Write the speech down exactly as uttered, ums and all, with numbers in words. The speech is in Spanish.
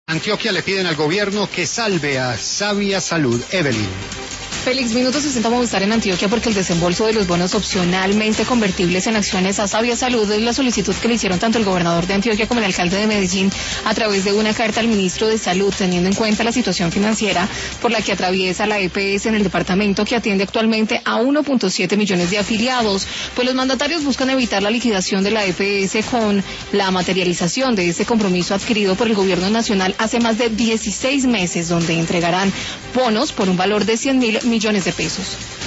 Antioquia le piden al gobierno que salve a Sabia Salud. Evelyn. Félix, Minuto sesenta Movistar en Antioquia porque el desembolso de los bonos opcionalmente convertibles en acciones a Sabia Salud es la solicitud que le hicieron tanto el gobernador de Antioquia como el alcalde de Medellín a través de una carta al ministro de Salud, teniendo en cuenta la situación financiera por la que atraviesa la E P S en el departamento, que atiende actualmente a uno punto siete millones de afiliados. Pues los mandatarios buscan evitar la liquidación de la E P S con la materialización de ese compromiso adquirido por el gobierno nacional hace más de dieciséis meses, donde entregarán bonos por un valor de cien mil millones de pesos.